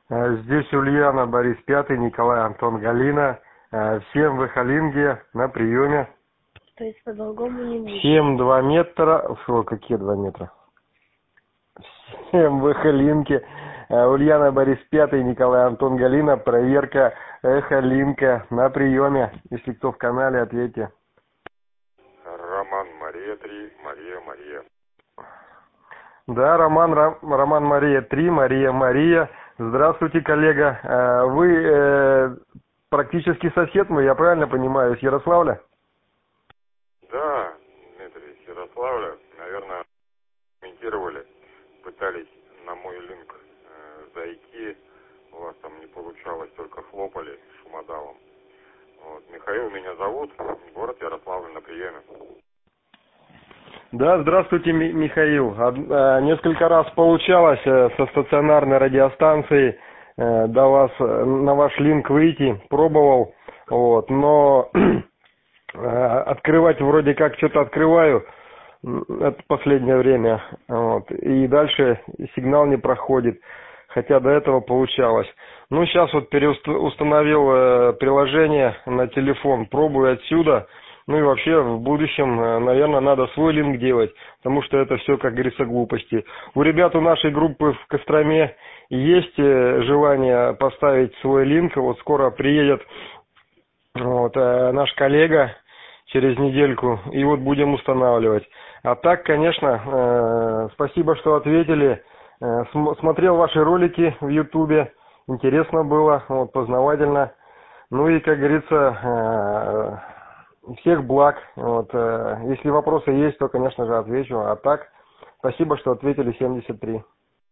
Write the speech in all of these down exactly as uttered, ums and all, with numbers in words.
Э, Здесь Ульяна, Борис Пятый, Николай, Антон, Галина. Э, Всем в Эхолинге на приеме. То есть по-другому не будет. Всем два метра. Фу, какие два метра? Всем в Эхолинге. Э, Ульяна, Борис Пятый, Николай, Антон, Галина. Проверка Эхолинка на приеме. Если кто в канале, ответьте. Роман, Мария, три, Мария, Мария. Да, Роман, Ра- Роман, Мария, три, Мария, Мария. Здравствуйте, коллега. Э, Вы э, практически сосед мой, я правильно понимаю, из Ярославля? Да, Дмитрий, из Ярославля, наверное, комментировали, пытались на мой линк э, зайти, у вас там не получалось, только хлопали шумодавом. Вот. Михаил меня зовут, город Ярославль на приеме. Да, здравствуйте, Ми- Михаил. Од- э, Несколько раз получалось э, со стационарной радиостанции э, до вас, э, на ваш линк выйти, пробовал, вот, но э, открывать вроде как что-то открываю, м, это последнее время, вот, и дальше сигнал не проходит, хотя до этого получалось. Ну, сейчас вот переустановил э, приложение на телефон, пробую отсюда. Ну и вообще в будущем, наверное, надо свой линк делать, потому что это все, как говорится, глупости. У ребят у нашей группы в Костроме есть желание поставить свой линк. Вот скоро приедет вот, наш коллега через недельку, и вот будем устанавливать. А так, конечно, спасибо, что ответили. Смотрел ваши ролики в Ютубе, интересно было, вот, познавательно. Ну и, как говорится, всех благ. Вот, э, если вопросы есть, то, конечно же, отвечу. А так, спасибо, что ответили семьдесят три.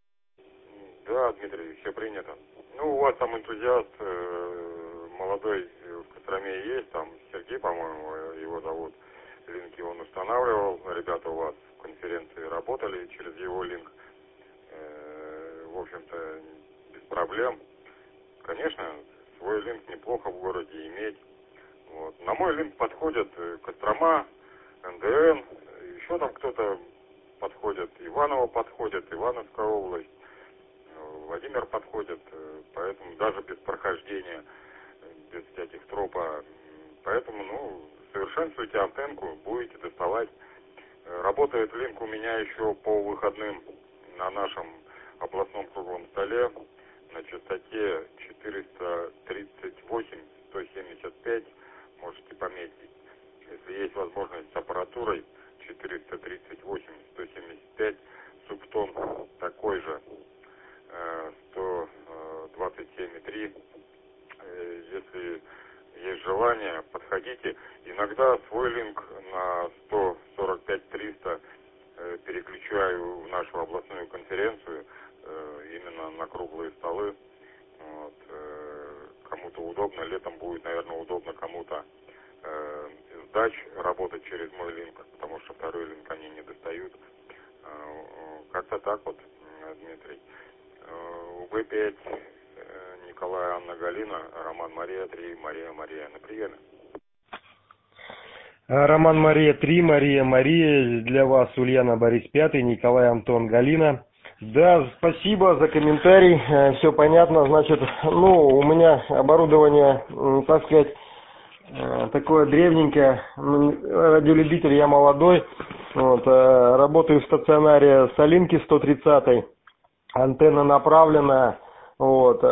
Да, Дмитрий, все принято. Ну, у вас там энтузиаст э, молодой в Костроме есть, там Сергей, по-моему, его зовут. Линки он устанавливал, ребята у вас в конференции работали через его линк. Э, в общем-то, без проблем. Конечно, свой линк неплохо в городе иметь. Вот. На мой линк подходят Кострома, эн дэ эн, еще там кто-то подходит, Иваново подходит, Ивановская область, Владимир подходит, поэтому даже без прохождения, без всяких тропа, поэтому, ну, совершенствуйте антенку, будете доставать. Работает линк у меня еще по выходным на нашем областном круглом столе на частоте четыреста тридцать восемь сто семьдесят пять. Можете пометить. Если есть возможность с аппаратурой четыреста тридцать восемь сто семьдесят пять, субтон такой же сто двадцать семь и три. Если есть желание, подходите. Иногда свой линк на сто сорок пять триста переключаю в нашу областную конференцию, именно на круглые столы. Вот. Кому-то удобно, летом будет, наверное, удобно кому-то э, из дач работать через мой линк, потому что второй линк они не достают. Э, как-то так вот, Дмитрий. Э, У Б пять э, Николай, Анна, Галина, Роман, Мария, три, Мария, Мария. На приеме. Роман, Мария, три, Мария, Мария. Для вас Ульяна, Борис Пятый, Николай, Антон, Галина. Да, спасибо за комментарий, все понятно, значит, ну, у меня оборудование, так сказать, такое древненькое, радиолюбитель, я молодой, вот, работаю в стационаре Солинки сто тридцать, антенна направленная, вот,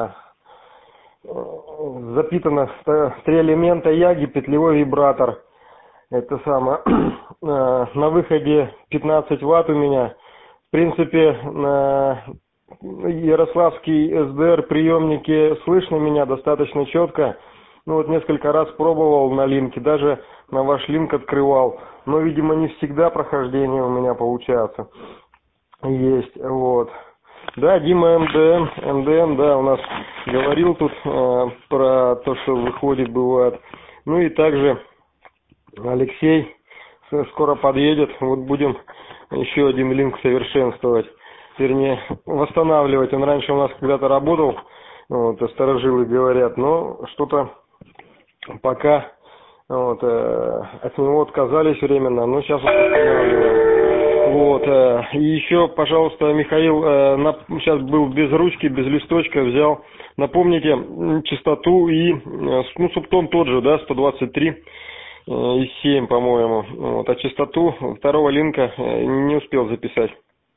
запитана с три элемента Яги, петлевой вибратор, это самое, на выходе пятнадцать ватт у меня. В принципе, на ярославский эс дэ эр приемнике слышно меня достаточно четко. Ну вот несколько раз пробовал на линке, даже на ваш линк открывал. Но, видимо, не всегда прохождение у меня получается. Есть, вот. Да, Дима эм дэ эм, эм дэ эм, да, у нас говорил тут э, про то, что выходит, бывает. Ну и также Алексей скоро подъедет, вот будем еще один линк совершенствовать, вернее, восстанавливать. Он раньше у нас когда-то работал, вот, старожилы говорят, но что-то пока вот, э, от него отказались временно, но сейчас восстанавливаем. Вот. И еще, пожалуйста, Михаил, сейчас был без ручки, без листочка, взял. Напомните частоту и, ну, субтон тот же, да, сто двадцать три и семь, по-моему. Вот. А частоту второго линка не успел записать.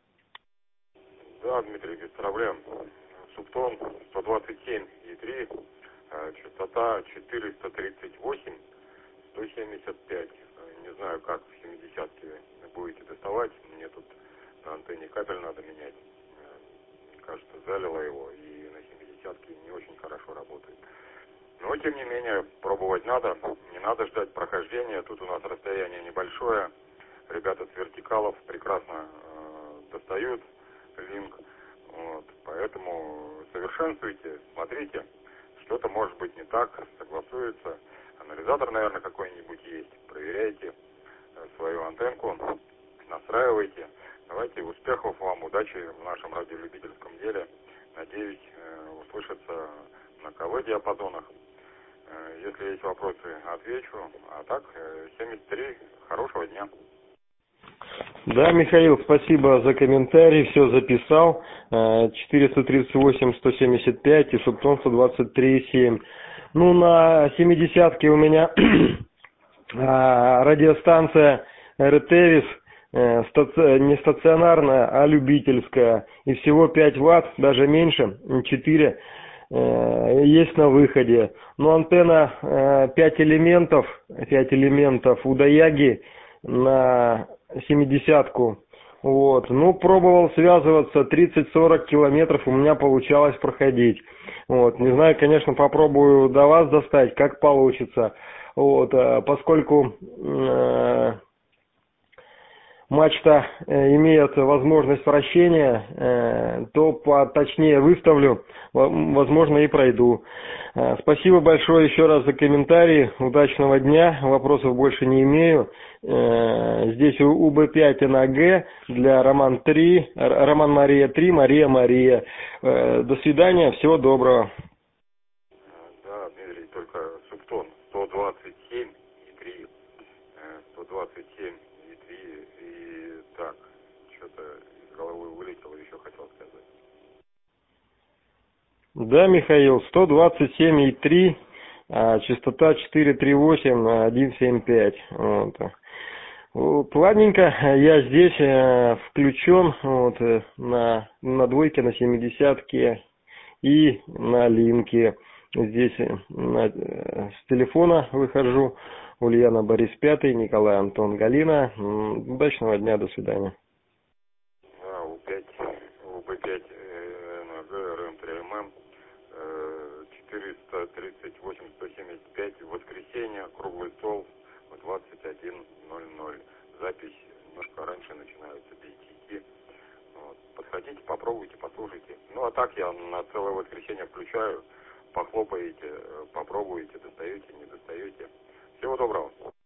Да, Дмитрий, без проблем. Субтон сто двадцать семь и три, частота четыреста тридцать восемь, сто семьдесят пять. Не знаю, как в семидесятке будете доставать. Мне тут на антенне кабель надо менять. Кажется, залило его, и на семидесятке не очень хорошо работает. Но, тем не менее, пробовать надо. Не надо ждать прохождения. Тут у нас расстояние небольшое. Ребята с вертикалов прекрасно э, достают линк. Вот. Поэтому совершенствуйте, смотрите. Что-то может быть не так, согласуется. Анализатор, наверное, какой-нибудь есть. Проверяйте свою антенку, настраивайте. Давайте успехов вам, удачи в нашем радиолюбительском деле. Надеюсь услышаться на КВ-диапазонах. Если есть вопросы, отвечу. А так, семьдесят три. Хорошего дня. Да, Михаил, спасибо за комментарий, все записал. четыреста тридцать восемь сто семьдесят пять и субтон сто двадцать три семь. Ну, на семидесятке у меня радиостанция РТВИС, не стационарная, а любительская. И всего пять ватт, даже меньше, четыре, есть на выходе. Но антенна пять элементов, пять элементов у Даяги на семидесятку. Вот. Ну, пробовал связываться, тридцать-сорок километров у меня получалось проходить. Вот. Не знаю, конечно, попробую до вас достать, как получится. Вот. Поскольку э, мачта имеет возможность вращения, э, то поточнее выставлю, возможно, и пройду. Э, спасибо большое еще раз за комментарии. Удачного дня. Вопросов больше не имею. Э, здесь у Б пять на Г для Роман три, Роман Мария три, Мария Мария. Э, до свидания, всего доброго. Да, Дмитрий, только субтон сто двадцать семь и три, сто двадцать семь и три, и так, что-то из головы вылетело, еще хотел сказать. Да, Михаил, сто двадцать семь и три, а частота четыреста тридцать восемь сто семьдесят пять. Вот. Вот, ладненько, я здесь э, включен вот, э, на, на двойке, на семидесятке и на линке. Здесь э, на, э, с телефона выхожу. Ульяна Борис Пятый, Николай Антон Галина. М, удачного дня, до свидания. Да, У пять, У Б пять на Г, Р М три М М, четыреста тридцать восемь сто семьдесят пять, воскресенье, круглый стол в двадцать один ноль ноль. Запись немножко раньше начинается, без десяти. Вот. Подходите, попробуйте, послушайте. Ну а так я на целое воскресенье включаю, похлопаете, попробуете, достаете, не достаете. Всего доброго.